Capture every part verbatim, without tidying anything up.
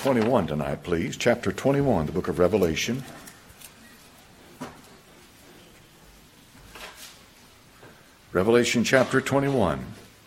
twenty-one tonight, please. Chapter twenty-one, the book of Revelation. Revelation chapter twenty-one.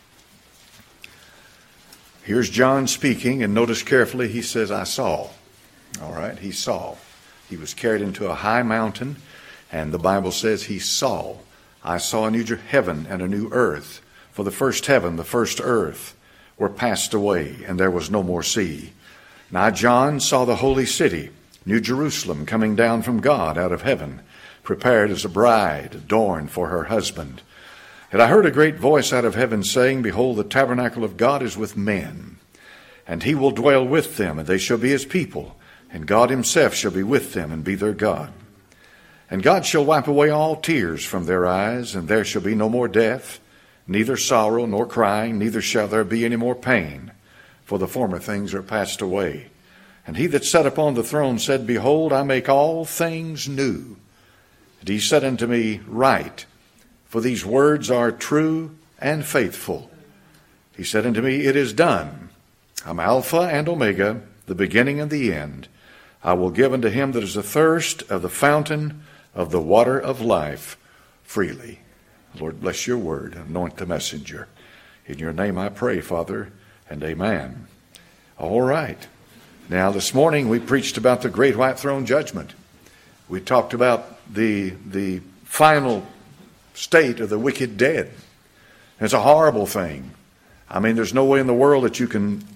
Here's John speaking, and notice carefully, he says, I saw. All right, he saw. He was carried into a high mountain, and the Bible says he saw. I saw a new heaven and a new earth. For the first heaven, the first earth, were passed away, and there was no more sea. Now John saw the holy city, New Jerusalem, coming down from God out of heaven, prepared as a bride adorned for her husband. And I heard a great voice out of heaven saying, Behold, the tabernacle of God is with men, and he will dwell with them, and they shall be his people, and God himself shall be with them and be their God. And God shall wipe away all tears from their eyes, and there shall be no more death, neither sorrow nor crying, neither shall there be any more pain, for the former things are passed away. And he that sat upon the throne said, Behold, I make all things new. And he said unto me, Write, for these words are true and faithful. He said unto me, It is done. I'm Alpha and Omega, the beginning and the end. I will give unto him that is athirst of the fountain of the water of life freely. Lord, bless your word. Anoint the messenger. In your name I pray, Father, and amen. All right. Now, this morning we preached about the great white throne judgment. We talked about the, the final state of the wicked dead. It's a horrible thing. I mean, there's no way in the world that you can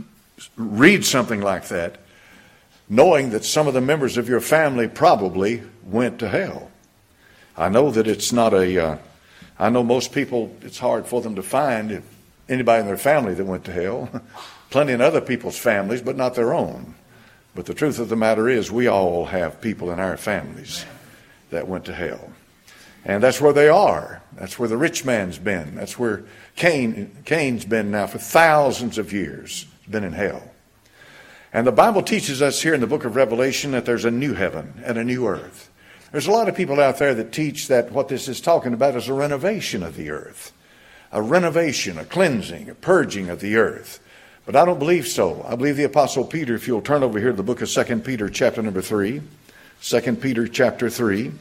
read something like that knowing that some of the members of your family probably went to hell. I know that it's not a... Uh, I know most people, it's hard for them to find if anybody in their family that went to hell. Plenty in other people's families, but not their own. But the truth of the matter is we all have people in our families that went to hell. And that's where they are. That's where the rich man's been. That's where Cain, Cain's been now for thousands of years. He's been in hell. And the Bible teaches us here in the book of Revelation that there's a new heaven and a new earth. There's a lot of people out there that teach that what this is talking about is a renovation of the earth. A renovation, a cleansing, a purging of the earth. But I don't believe so. I believe the Apostle Peter, if you'll turn over here to the book of Second Peter chapter number three. Second Peter chapter three.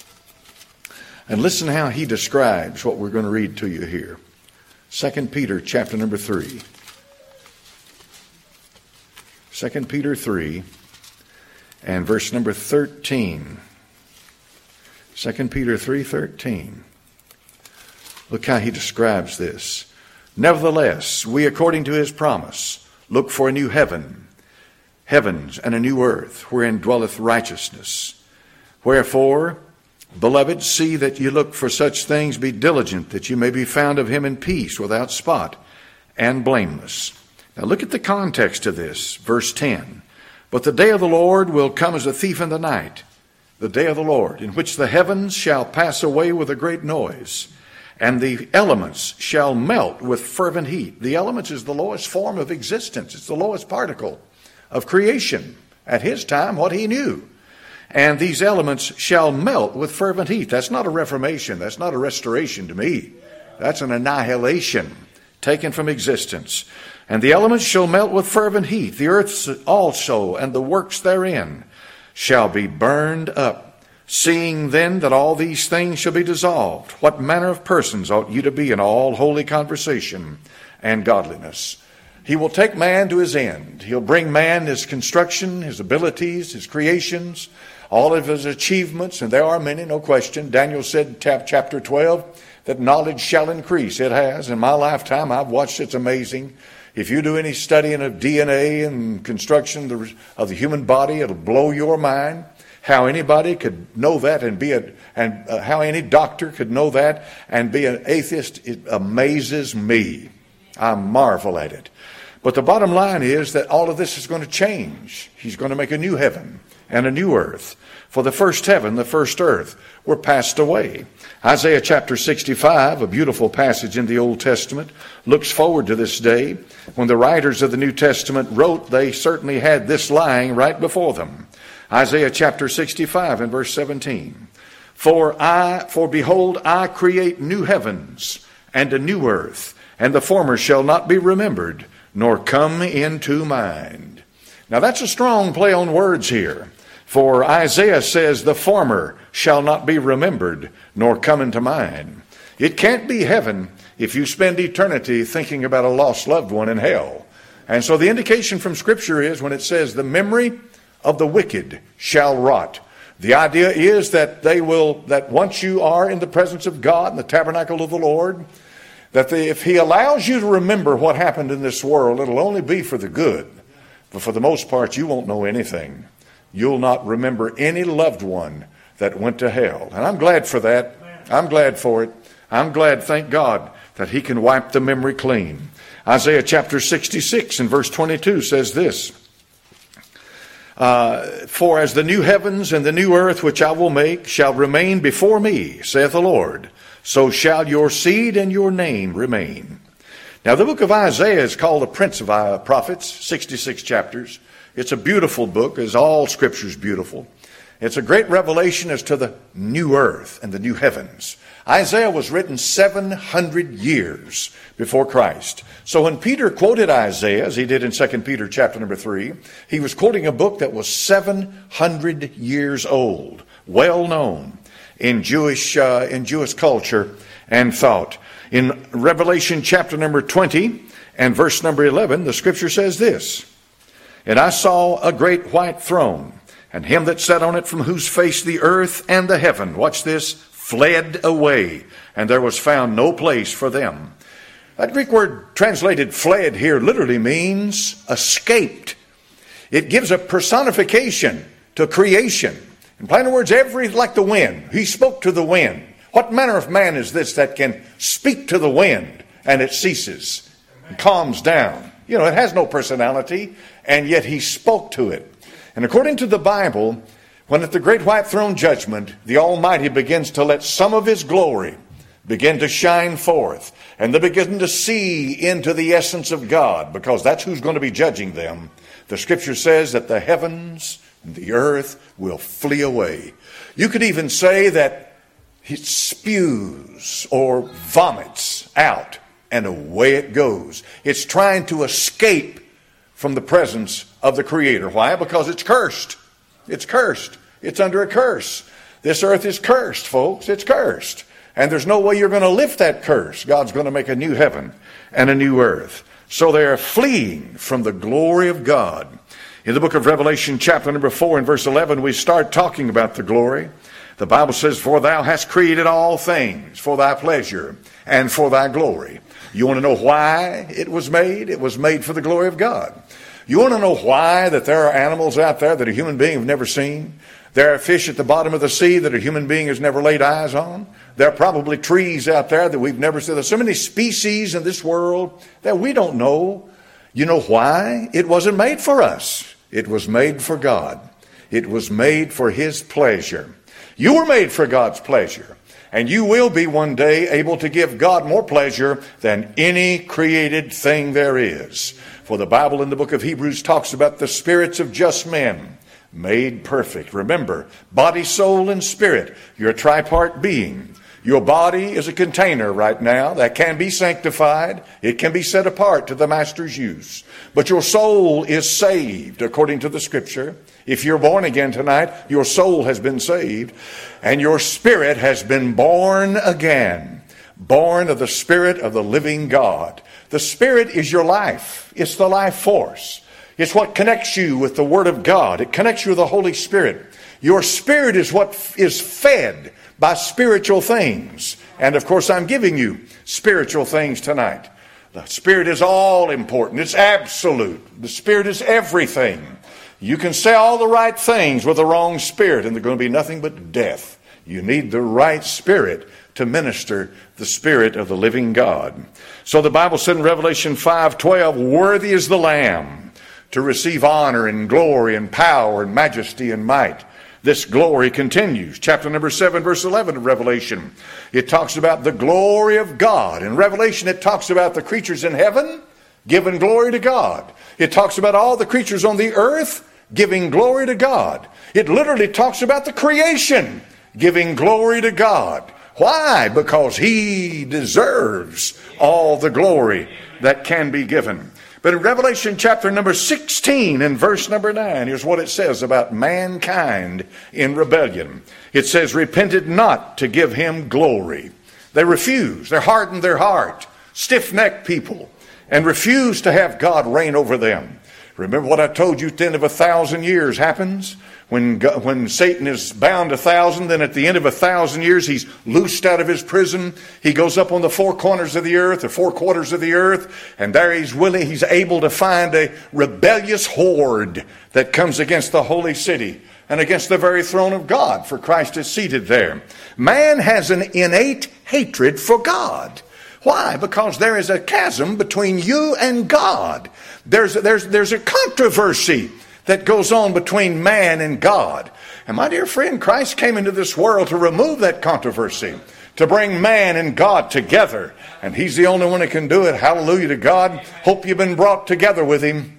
And listen how he describes what we're going to read to you here. Second Peter chapter number three. Second Peter three and verse number thirteen. Second Peter three thirteen. Look how he describes this. Nevertheless, we according to his promise look for a new heaven, heavens and a new earth, wherein dwelleth righteousness. Wherefore, beloved, see that ye look for such things, be diligent, that ye may be found of him in peace, without spot, and blameless. Now look at the context of this, verse ten. But the day of the Lord will come as a thief in the night, the day of the Lord, in which the heavens shall pass away with a great noise, and the elements shall melt with fervent heat. The elements is the lowest form of existence. It's the lowest particle of creation. At his time, what he knew. And these elements shall melt with fervent heat. That's not a reformation. That's not a restoration to me. That's an annihilation taken from existence. And the elements shall melt with fervent heat. The earth also and the works therein shall be burned up. Seeing then that all these things shall be dissolved, what manner of persons ought you to be in all holy conversation and godliness? He will take man to his end. He'll bring man his construction, his abilities, his creations, all of his achievements, and there are many, no question. Daniel said in chapter twelve that knowledge shall increase. It has. In my lifetime, I've watched. It's amazing. If you do any studying of D N A and construction of the human body, it'll blow your mind. How anybody could know that and be a, and uh, how any doctor could know that and be an atheist, it amazes me. I marvel at it. But the bottom line is that all of this is going to change. He's going to make a new heaven and a new earth. For the first heaven, the first earth, were passed away. Isaiah chapter sixty-five, a beautiful passage in the Old Testament, looks forward to this day. When the writers of the New Testament wrote, they certainly had this lying right before them. Isaiah chapter sixty-five and verse seventeen. For I, for behold, I create new heavens and a new earth, and the former shall not be remembered, nor come into mind. Now that's a strong play on words here. For Isaiah says, the former shall not be remembered, nor come into mind. It can't be heaven if you spend eternity thinking about a lost loved one in hell. And so the indication from Scripture is when it says, the memory of the wicked shall rot. The idea is that they will, that once you are in the presence of God in the tabernacle of the Lord, that the, if He allows you to remember what happened in this world, it'll only be for the good. But for the most part, you won't know anything. You'll not remember any loved one that went to hell. And I'm glad for that. I'm glad for it. I'm glad, thank God, that He can wipe the memory clean. Isaiah chapter sixty-six and verse twenty-two says this, uh, For as the new heavens and the new earth which I will make shall remain before me, saith the Lord, so shall your seed and your name remain. Now the book of Isaiah is called the Prince of Prophets, sixty-six chapters. It's a beautiful book, as all Scripture is beautiful. It's a great revelation as to the new earth and the new heavens. Isaiah was written seven hundred years before Christ. So when Peter quoted Isaiah, as he did in Second Peter chapter number three, he was quoting a book that was seven hundred years old, well known in Jewish, uh, in Jewish culture and thought. In Revelation chapter number twenty and verse number eleven, the Scripture says this, And I saw a great white throne, and him that sat on it, from whose face the earth and the heaven, watch this, fled away, and there was found no place for them. That Greek word translated fled here literally means escaped. It gives a personification to creation. In plain words, every, like the wind. He spoke to the wind. What manner of man is this that can speak to the wind and it ceases and calms down? You know, it has no personality, and yet he spoke to it. And according to the Bible, when at the great white throne judgment, the Almighty begins to let some of His glory begin to shine forth, and they begin to see into the essence of God, because that's who's going to be judging them. The Scripture says that the heavens and the earth will flee away. You could even say that it spews or vomits out, and away it goes. It's trying to escape from the presence of the Creator. Why? Because it's cursed. It's cursed. It's under a curse. This earth is cursed, folks. It's cursed. And there's no way you're going to lift that curse. God's going to make a new heaven and a new earth. So they're fleeing from the glory of God. In the book of Revelation, chapter number four and verse eleven, we start talking about the glory. The Bible says, For thou hast created all things for thy pleasure and for thy glory. You want to know why it was made? It was made for the glory of God. You want to know why that there are animals out there that a human being has never seen? There are fish at the bottom of the sea that a human being has never laid eyes on. There are probably trees out there that we've never seen. There's so many species in this world that we don't know. You know why? It wasn't made for us. It was made for God. It was made for His pleasure. You were made for God's pleasure. And you will be one day able to give God more pleasure than any created thing there is. For the Bible in the book of Hebrews talks about the spirits of just men made perfect. Remember, body, soul, and spirit. You're a tripart being. Your body is a container right now that can be sanctified. It can be set apart to the Master's use. But your soul is saved according to the Scripture. If you're born again tonight, your soul has been saved. And your spirit has been born again. Born of the Spirit of the living God. The Spirit is your life. It's the life force. It's what connects you with the Word of God. It connects you with the Holy Spirit. Your spirit is what is fed by spiritual things. And of course, I'm giving you spiritual things tonight. The Spirit is all important. It's absolute. The Spirit is everything. You can say all the right things with the wrong spirit, and they're going to be nothing but death. You need the right spirit to minister the Spirit of the living God. So the Bible said in Revelation five twelve, Worthy is the Lamb to receive honor and glory and power and majesty and might. This glory continues. Chapter number seven, verse eleven of Revelation. It talks about the glory of God. In Revelation, it talks about the creatures in heaven giving glory to God. It talks about all the creatures on the earth giving glory to God. It literally talks about the creation giving glory to God. Why? Because He deserves all the glory that can be given. But in Revelation chapter number sixteen and verse number nine, here's what it says about mankind in rebellion. It says, repented not to give him glory. They refuse. They hardened their heart. Stiff-necked people. And refuse to have God reign over them. Remember what I told you at the end of a thousand years happens? When, God, when Satan is bound a thousand, then at the end of a thousand years, he's loosed out of his prison. He goes up on the four corners of the earth, or four quarters of the earth, and there he's willing, he's able to find a rebellious horde that comes against the holy city and against the very throne of God, for Christ is seated there. Man has an innate hatred for God. Why? Because there is a chasm between you and God. There's, there's, there's a controversy that goes on between man and God. And my dear friend, Christ came into this world to remove that controversy, to bring man and God together. And he's the only one that can do it. Hallelujah to God. Hope you've been brought together with him.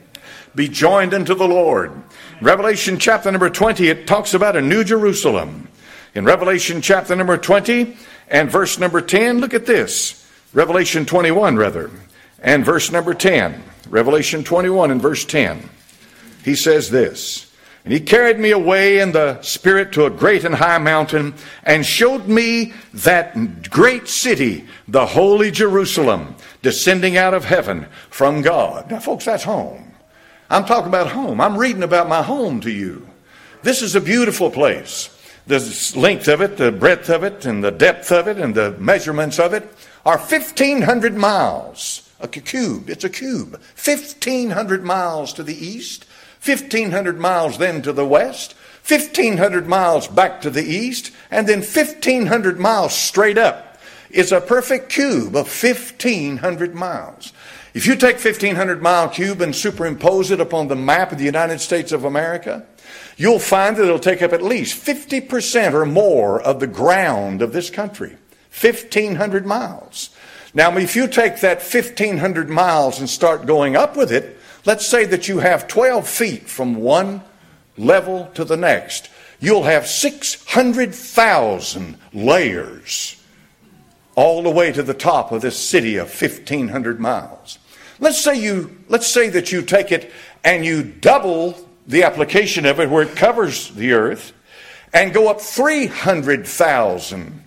Be joined unto the Lord. Revelation chapter number twenty, it talks about a new Jerusalem. In Revelation chapter number twenty and verse number ten, look at this. Revelation twenty-one, rather, and verse number ten. Revelation twenty-one and verse ten. He says this, and he carried me away in the Spirit to a great and high mountain, and showed me that great city, the holy Jerusalem, descending out of heaven from God. Now, folks, that's home. I'm talking about home. I'm reading about my home to you. This is a beautiful place. The length of it, the breadth of it, and the depth of it, and the measurements of it are fifteen hundred miles. A cube. It's a cube. fifteen hundred miles to the east. fifteen hundred miles then to the west, fifteen hundred miles back to the east, and then fifteen hundred miles straight up. It's a perfect cube of fifteen hundred miles. If you take fifteen hundred mile cube and superimpose it upon the map of the United States of America, you'll find that it'll take up at least fifty percent or more of the ground of this country. fifteen hundred miles. Now, if you take that fifteen hundred miles and start going up with it, let's say that you have twelve feet from one level to the next. You'll have six hundred thousand layers all the way to the top of this city of fifteen hundred miles. Let's say you, let's say that you take it and you double the application of it where it covers the earth and go up three hundred thousand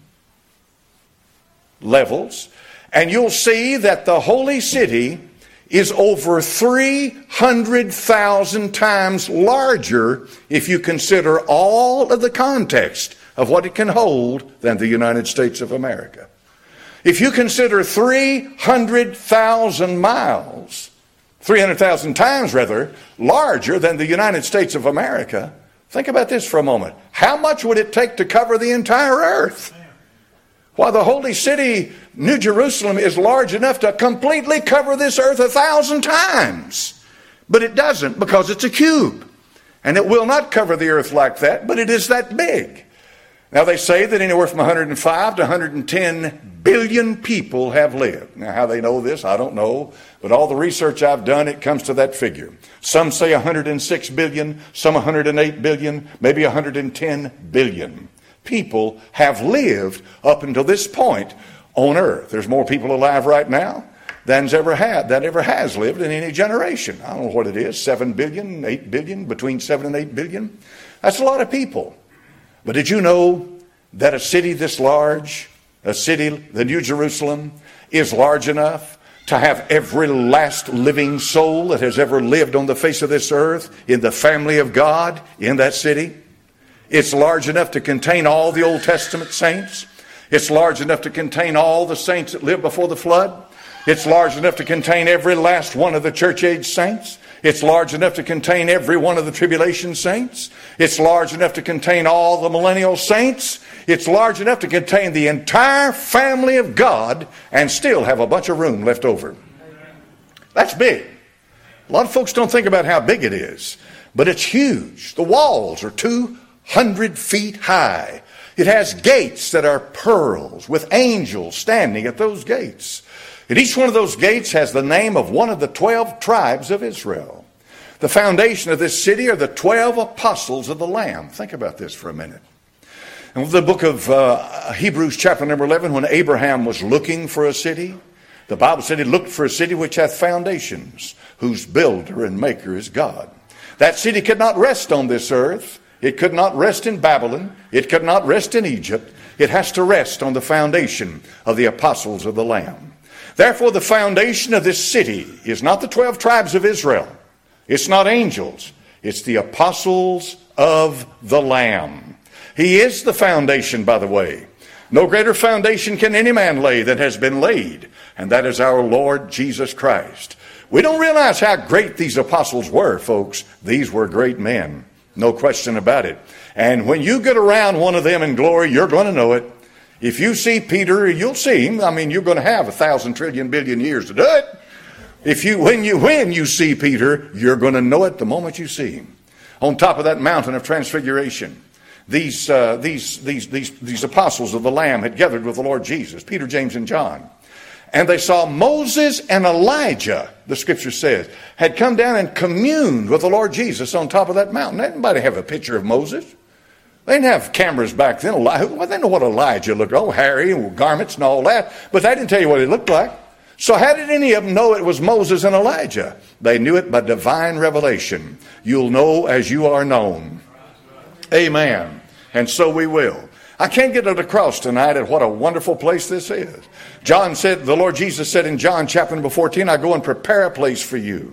levels, and you'll see that the holy city is over three hundred thousand times larger if you consider all of the context of what it can hold than the United States of America. If you consider three hundred thousand miles, three hundred thousand times rather, larger than the United States of America, think about this for a moment. How much would it take to cover the entire earth? While the holy city, New Jerusalem, is large enough to completely cover this earth a thousand times. But it doesn't, because it's a cube. And it will not cover the earth like that, but it is that big. Now, they say that anywhere from one hundred five to one hundred ten billion people have lived. Now, how they know this, I don't know. But all the research I've done, it comes to that figure. Some say one hundred six billion, some one hundred eight billion, maybe one hundred ten billion. People have lived up until this point on earth. There's more people alive right now than's ever had, that ever has lived in any generation. I don't know what it is, seven billion, eight billion, between seven and eight billion. That's a lot of people. But did you know that a city this large, a city, the New Jerusalem, is large enough to have every last living soul that has ever lived on the face of this earth in the family of God in that city? It's large enough to contain all the Old Testament saints. It's large enough to contain all the saints that lived before the flood. It's large enough to contain every last one of the church age saints. It's large enough to contain every one of the tribulation saints. It's large enough to contain all the millennial saints. It's large enough to contain the entire family of God and still have a bunch of room left over. That's big. A lot of folks don't think about how big it is, but it's huge. The walls are two hundred feet high. It has gates that are pearls with angels standing at those gates. And each one of those gates has the name of one of the twelve tribes of Israel. The foundation of this city are the twelve apostles of the Lamb. Think about this for a minute. And with the book of uh, Hebrews chapter number eleven, when Abraham was looking for a city, The Bible said he looked for a city which hath foundations, whose builder and maker is God. That city could not rest on this earth. It could not rest in Babylon. It could not rest in Egypt. It has to rest on the foundation of the apostles of the Lamb. Therefore, the foundation of this city is not the twelve tribes of Israel. It's not angels. It's the apostles of the Lamb. He is the foundation, by the way. No greater foundation can any man lay than has been laid, and that is our Lord Jesus Christ. We don't realize how great these apostles were, folks. These were great men. No question about it. And when you get around one of them in glory, you're going to know it. If you see Peter, you'll see him. I mean, you're going to have a thousand trillion billion years to do it. If you, when you, when you see Peter, you're going to know it the moment you see him. On top of that mountain of transfiguration, these, uh, these, these, these, these apostles of the Lamb had gathered with the Lord Jesus, Peter, James, and John. And they saw Moses and Elijah, the scripture says, had come down and communed with the Lord Jesus on top of that mountain. Anybody have a picture of Moses? They didn't have cameras back then. Well, they didn't know what Elijah looked like. Oh, hairy and garments and all that. But they didn't tell you what he looked like. So how did any of them know it was Moses and Elijah? They knew it by divine revelation. You'll know as you are known. Amen. And so we will. I can't get it across tonight at what a wonderful place this is. John said, the Lord Jesus said in John chapter number fourteen, I go and prepare a place for you.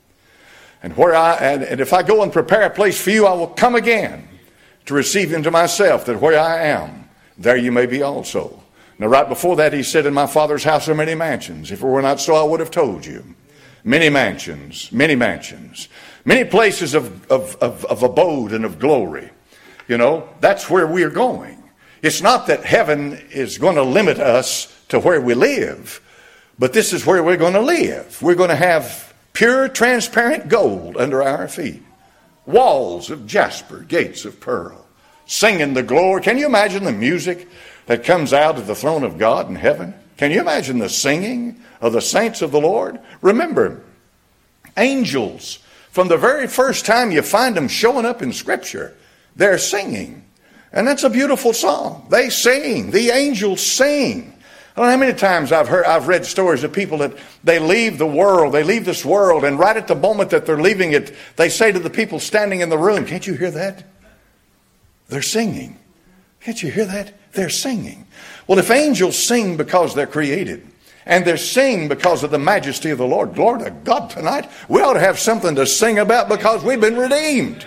And where I and, and if I go and prepare a place for you, I will come again to receive him to myself, that where I am, there you may be also. Now right before that he said, in my Father's house are many mansions. If it were not so, I would have told you. Many mansions, many mansions, many places of, of, of, of abode and of glory. You know, that's where we are going. It's not that heaven is going to limit us to where we live, but this is where we're going to live. We're going to have pure, transparent gold under our feet. Walls of jasper, gates of pearl, singing the glory. Can you imagine the music that comes out of the throne of God in heaven? Can you imagine the singing of the saints of the Lord? Remember, angels, from the very first time you find them showing up in Scripture, they're singing. And that's a beautiful song. They sing. The angels sing. I don't know how many times I've heard, I've read stories of people that they leave the world, they leave this world, and right at the moment that they're leaving it, they say to the people standing in the room, can't you hear that? They're singing. Can't you hear that? They're singing. Well, if angels sing because they're created, and they're singing because of the majesty of the Lord, glory to God tonight, we ought to have something to sing about because we've been redeemed.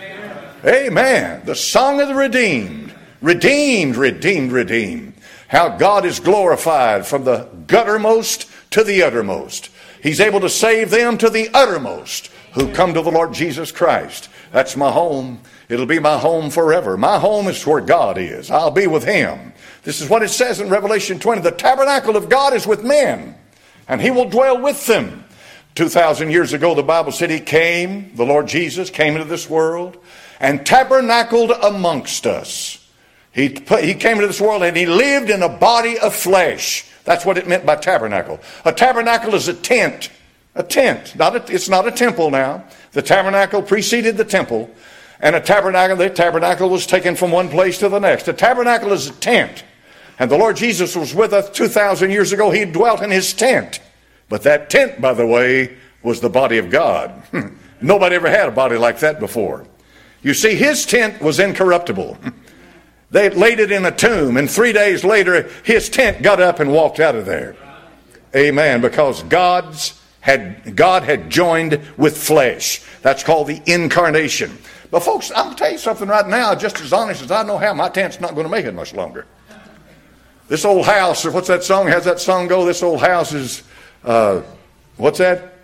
Amen. The song of the redeemed. Redeemed, redeemed, redeemed. How God is glorified from the guttermost to the uttermost. He's able to save them to the uttermost who come to the Lord Jesus Christ. That's my home. It'll be my home forever. My home is where God is. I'll be with him. This is what it says in Revelation twenty. The tabernacle of God is with men, and he will dwell with them. Two thousand years ago, the Bible said he came, the Lord Jesus came into this world and tabernacled amongst us. He, he came into this world and he lived in a body of flesh. That's what it meant by tabernacle. A tabernacle is a tent. A tent. Not a, it's not a temple now. The tabernacle preceded the temple. And a tabernacle, the tabernacle was taken from one place to the next. A tabernacle is a tent. And the Lord Jesus was with us two thousand years ago. He dwelt in his tent. But that tent, by the way, was the body of God. Nobody ever had a body like that before. You see, his tent was incorruptible. They laid it in a tomb, and three days later, his tent got up and walked out of there. Amen. Because God's had God had joined with flesh. That's called the incarnation. But folks, I'm going to tell you something right now, just as honest as I know how, my tent's not going to make it much longer. This old house, or what's that song? How's that song go? This old house is, uh, what's that?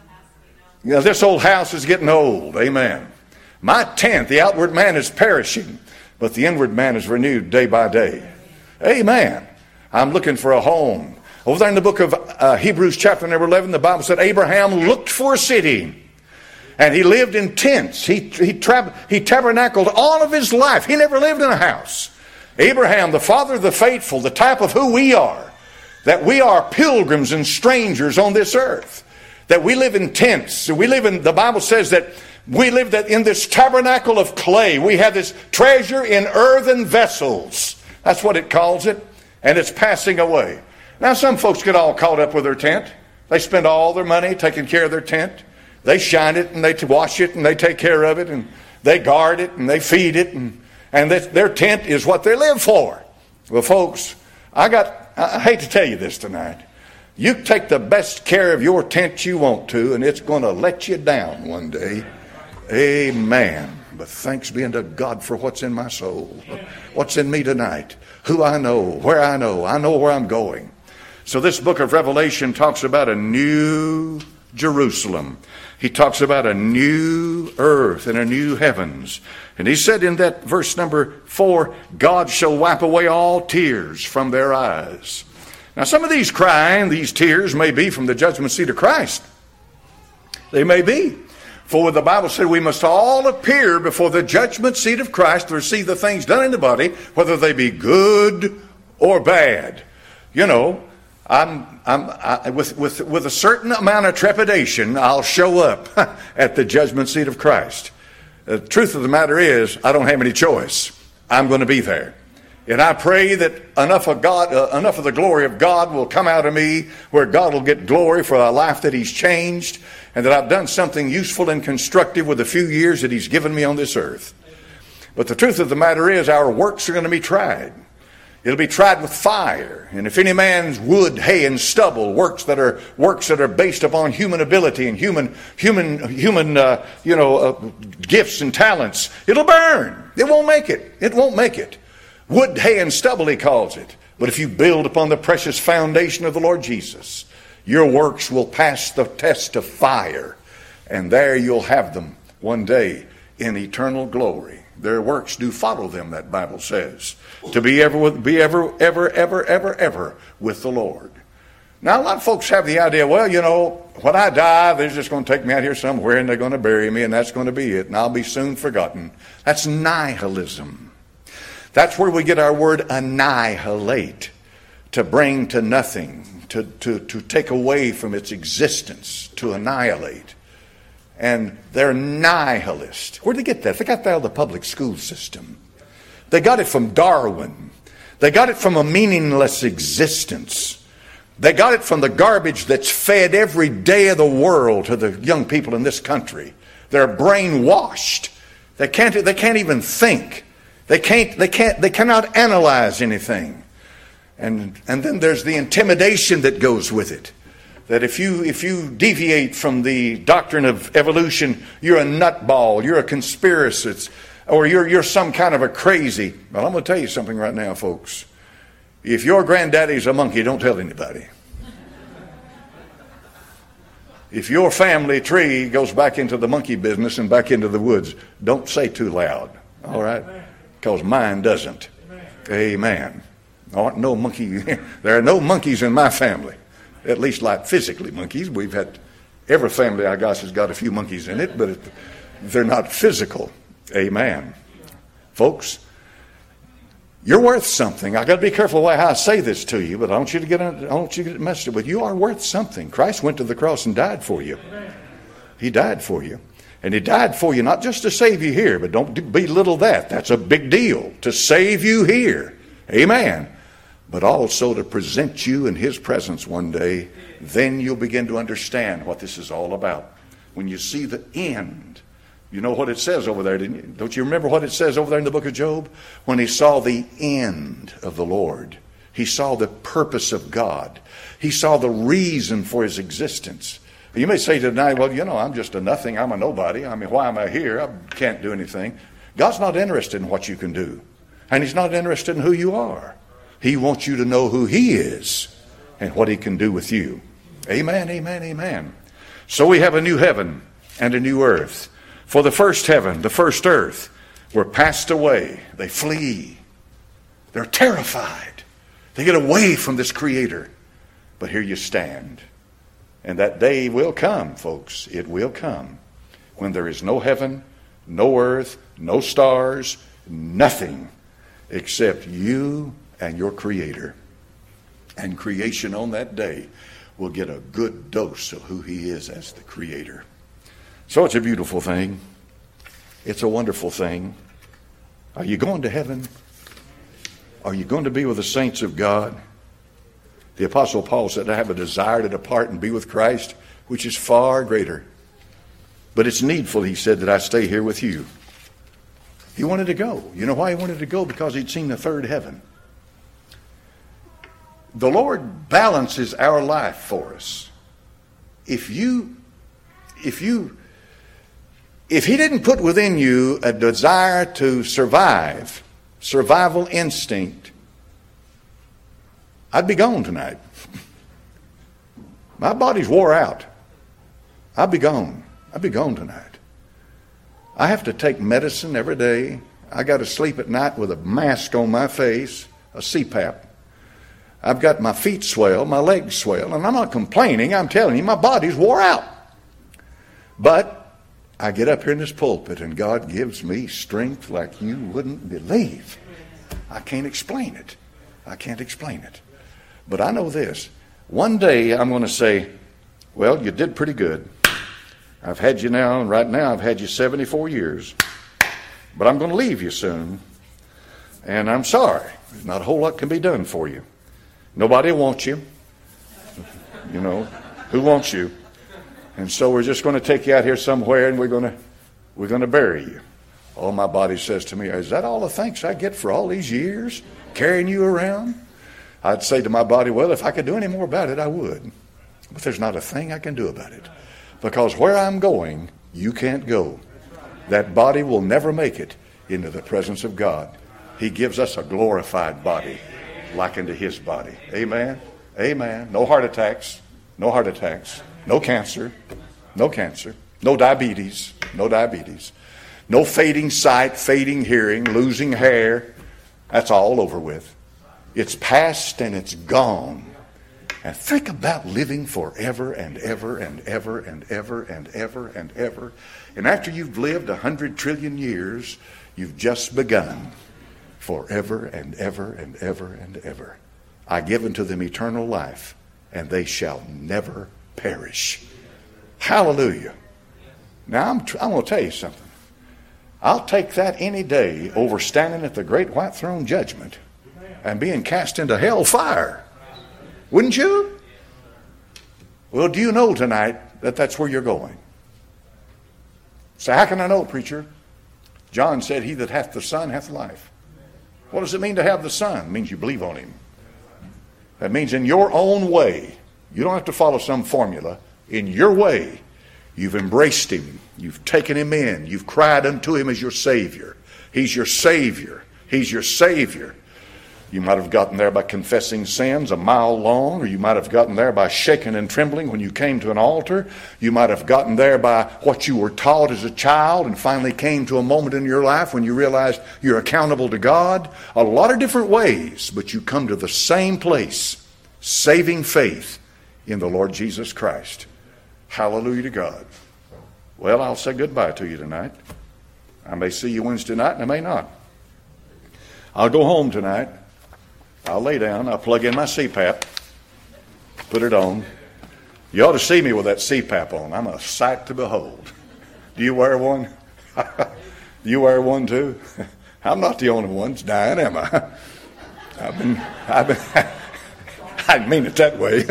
Yeah, this old house is getting old. Amen. My tent, the outward man, is perishing, but the inward man is renewed day by day. Amen. I'm looking for a home. Over there in the book of uh, Hebrews chapter number eleven, the Bible said Abraham looked for a city. And he lived in tents. He, he, tra- he tabernacled all of his life. He never lived in a house. Abraham, the father of the faithful, the type of who we are. That we are pilgrims and strangers on this earth. That we live in tents. We live in, the Bible says that we live that in this tabernacle of clay. We have this treasure in earthen vessels. That's what it calls it. And it's passing away. Now, some folks get all caught up with their tent. They spend all their money taking care of their tent. They shine it and they wash it and they take care of it and they guard it and they feed it. And, and that, their tent is what they live for. Well, folks, I got, I hate to tell you this tonight. You take the best care of your tent you want to, and it's going to let you down one day. Amen. But thanks be unto God for what's in my soul, what's in me tonight, who I know, where I know. I know where I'm going. So this book of Revelation talks about a new Jerusalem. He talks about a new earth and a new heavens. And he said in that verse number four, God shall wipe away all tears from their eyes. Now, some of these crying, these tears may be from the judgment seat of Christ. They may be. For the Bible said we must all appear before the judgment seat of Christ to receive the things done in the body, whether they be good or bad. You know, I'm, I'm, I, with, with, with a certain amount of trepidation, I'll show up at the judgment seat of Christ. The truth of the matter is, I don't have any choice. I'm going to be there. And I pray that enough of God, uh, enough of the glory of God will come out of me, where God will get glory for a life that He's changed, and that I've done something useful and constructive with the few years that He's given me on this earth. But the truth of the matter is, our works are going to be tried. It'll be tried with fire. And if any man's wood, hay, and stubble, works that are works that are based upon human ability and human human human uh, you know uh, gifts and talents, it'll burn. It won't make it. It won't make it. Wood, hay, and stubble, he calls it. But if you build upon the precious foundation of the Lord Jesus, your works will pass the test of fire. And there you'll have them one day in eternal glory. Their works do follow them, that Bible says, to be ever, with, be ever, ever, ever, ever, ever with the Lord. Now, a lot of folks have the idea, well, you know, when I die, they're just going to take me out here somewhere and they're going to bury me and that's going to be it. And I'll be soon forgotten. That's nihilism. That's where we get our word annihilate, to bring to nothing, to, to, to take away from its existence, to annihilate. And they're nihilists. Where'd they get that? They got that out of the public school system. They got it from Darwin. They got it from a meaningless existence. They got it from the garbage that's fed every day of the world to the young people in this country. They're brainwashed. They can't, they can't even think. They can't, they can't, they cannot analyze anything. And, and then there's the intimidation that goes with it. That if you, if you deviate from the doctrine of evolution, you're a nutball, you're a conspiracist, or you're, you're some kind of a crazy. Well, I'm going to tell you something right now, folks. If your granddaddy's a monkey, don't tell anybody. If your family tree goes back into the monkey business and back into the woods, don't say too loud. All right? Because mine doesn't. Amen. There aren't no monkey. There are no monkeys in my family. At least like physically monkeys. We've had, every family I guess has got a few monkeys in it, but it, they're not physical. Amen. Folks, you're worth something. I got to be careful how I say this to you, but I want you to get, I want you to get messed up. But you are worth something. Christ went to the cross and died for you. He died for you. And He died for you not just to save you here, but don't belittle that. That's a big deal, to save you here. Amen. But also to present you in His presence one day. Then you'll begin to understand what this is all about. When you see the end, you know what it says over there, didn't you? Don't you remember what it says over there in the book of Job? When he saw the end of the Lord, he saw the purpose of God. He saw the reason for His existence. You may say tonight, well, you know, I'm just a nothing. I'm a nobody. I mean, why am I here? I can't do anything. God's not interested in what you can do. And He's not interested in who you are. He wants you to know who He is and what He can do with you. Amen, amen, amen. So we have a new heaven and a new earth. For the first heaven, the first earth, were passed away. They flee. They're terrified. They get away from this Creator. But here you stand. And that day will come, folks. It will come when there is no heaven, no earth, no stars, nothing except you and your Creator. And creation on that day will get a good dose of who He is as the Creator. So it's a beautiful thing. It's a wonderful thing. Are you going to heaven? Are you going to be with the saints of God? The Apostle Paul said, I have a desire to depart and be with Christ, which is far greater. But it's needful, he said, that I stay here with you. He wanted to go. You know why he wanted to go? Because he'd seen the third heaven. The Lord balances our life for us. If you, if you, if he didn't put within you a desire to survive, survival instinct, I'd be gone tonight. My body's wore out. I'd be gone. I'd be gone tonight. I have to take medicine every day. I got to sleep at night with a mask on my face, a C PAP. I've got my feet swell, my legs swell, and I'm not complaining. I'm telling you, my body's wore out. But I get up here in this pulpit, and God gives me strength like you wouldn't believe. I can't explain it. I can't explain it. But I know this. One day I'm going to say, well, you did pretty good. I've had you now, and right now I've had you seventy-four years. But I'm going to leave you soon. And I'm sorry. There's not a whole lot can be done for you. Nobody wants you. You know, who wants you? And so we're just going to take you out here somewhere, and we're going to we're going to bury you. Oh, my body says to me, is that all the thanks I get for all these years carrying you around? I'd say to my body, well, if I could do any more about it, I would. But there's not a thing I can do about it. Because where I'm going, you can't go. That body will never make it into the presence of God. He gives us a glorified body, like unto his body. Amen. Amen. No heart attacks. No heart attacks. No cancer. No cancer. No diabetes. No diabetes. No fading sight, fading hearing, losing hair. That's all over with. It's past and it's gone. And think about living forever and ever and ever and ever and ever and ever. And after you've lived a hundred trillion years, you've just begun. Forever and ever and ever and ever. I give unto them eternal life, and they shall never perish. Hallelujah. Now, I'm, I'm going to tell you something. I'll take that any day over standing at the great white throne judgment and being cast into hell fire. Wouldn't you? Well, do you know tonight that that's where you're going? So how can I know, preacher? John said, he that hath the Son hath life. What does it mean to have the Son? It means you believe on him. That means in your own way. You don't have to follow some formula. In your way, you've embraced him. You've taken him in. You've cried unto him as your Savior. He's your Savior. He's your Savior. You might have gotten there by confessing sins a mile long, or you might have gotten there by shaking and trembling when you came to an altar. You might have gotten there by what you were taught as a child and finally came to a moment in your life when you realized you're accountable to God. A lot of different ways, but you come to the same place, saving faith in the Lord Jesus Christ. Hallelujah to God. Well, I'll say goodbye to you tonight. I may see you Wednesday night and I may not. I'll go home tonight. I'll lay down. I'll plug in my C PAP. Put it on. You ought to see me with that C PAP on. I'm a sight to behold. Do you wear one? Do you wear one too? I'm not the only one that's dying, am I? I've been, I've been, I didn't mean it that way.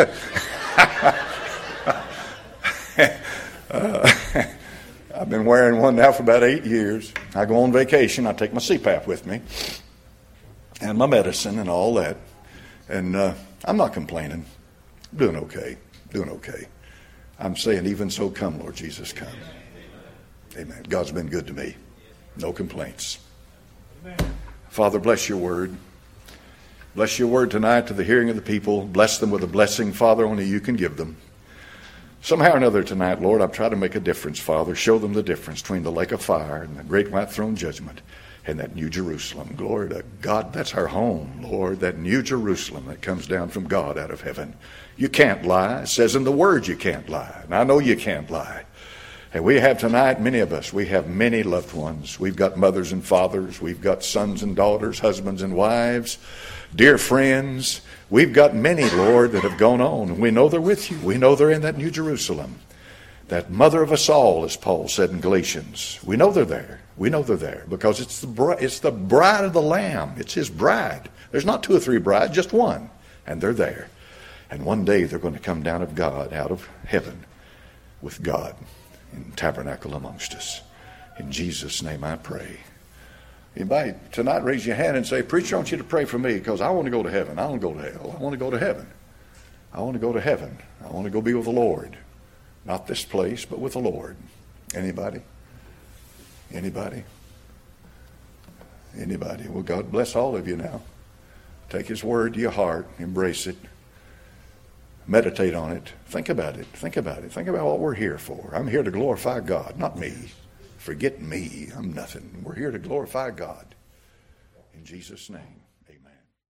uh, I've been wearing one now for about eight years. I go on vacation. I take my C PAP with me. And my medicine and all that. And uh, I'm not complaining. I'm doing okay. Doing okay. I'm saying, even so, come, Lord Jesus, come. Amen. God's been good to me. No complaints. Amen. Father, bless your word. Bless your word tonight to the hearing of the people. Bless them with a blessing, Father, only you can give them. Somehow or another tonight, Lord, I've tried to make a difference, Father. Show them the difference between the lake of fire and the great white throne judgment. And that New Jerusalem. Glory to God, that's our home, Lord. That New Jerusalem that comes down from God out of heaven. You can't lie. It says in the Word you can't lie. And I know you can't lie. And we have tonight, many of us, we have many loved ones. We've got mothers and fathers. We've got sons and daughters, husbands and wives, dear friends. We've got many, Lord, that have gone on. And we know they're with you. We know they're in that New Jerusalem. That mother of us all, as Paul said in Galatians. We know they're there. We know they're there because it's the bride, it's the bride of the Lamb. It's his bride. There's not two or three brides, just one. And they're there. And one day they're going to come down of God, out of heaven, with God and tabernacle amongst us. In Jesus' name I pray. Anybody tonight raise your hand and say, preacher, I want you to pray for me because I want to go to heaven. I don't want to go to hell. I want to go to heaven. I want to go to heaven. I want to go be with the Lord. Not this place, but with the Lord. Anybody? Anybody? Anybody? Well, God bless all of you now. Take His word to your heart. Embrace it. Meditate on it. Think about it. Think about it. Think about what we're here for. I'm here to glorify God, not me. Forget me. I'm nothing. We're here to glorify God. In Jesus' name.